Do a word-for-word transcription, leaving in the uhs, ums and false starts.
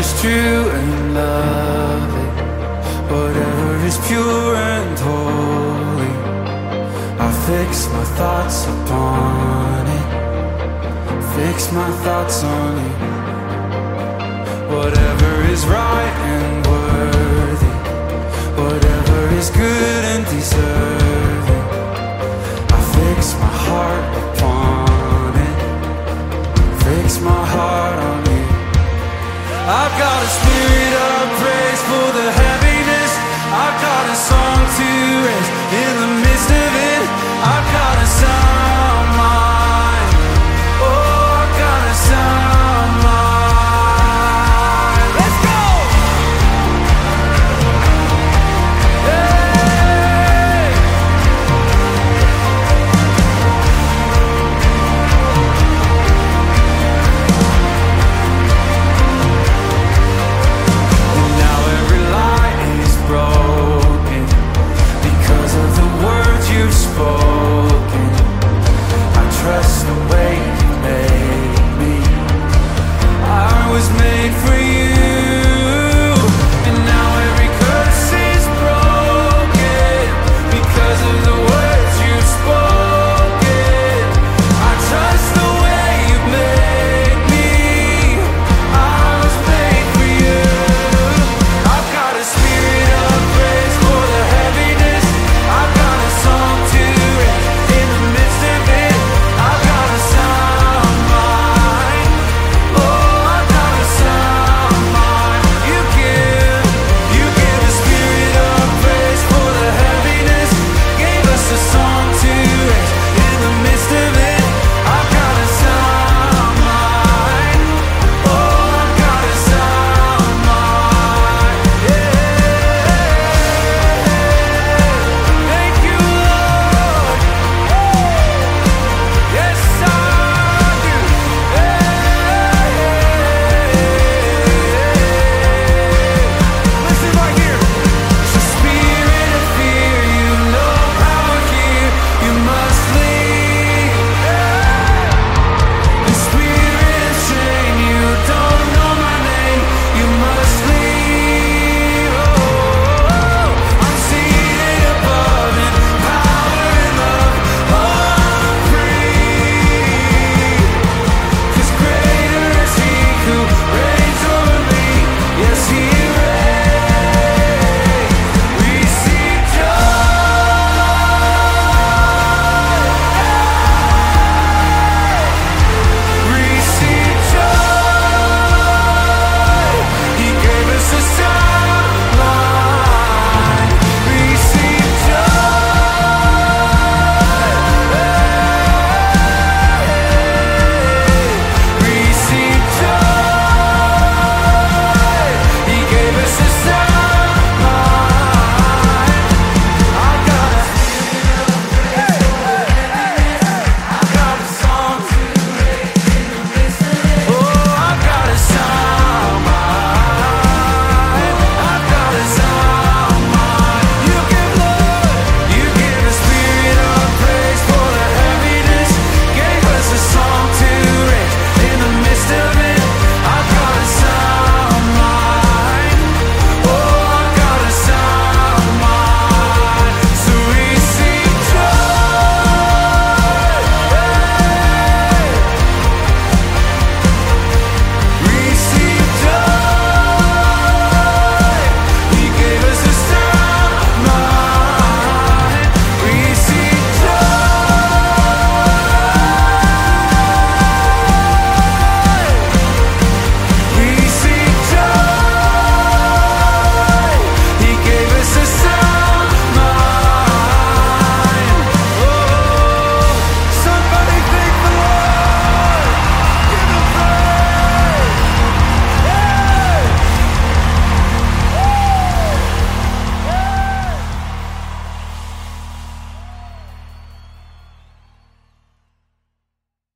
is true and lovely, whatever is pure and holy, I fix my thoughts upon it, fix my thoughts on it. Whatever is right and worthy, whatever is good and deserving, I fix my heart upon it, fix my heart on it. I've got a spirit of praise for the heaviness, I've got a song to raise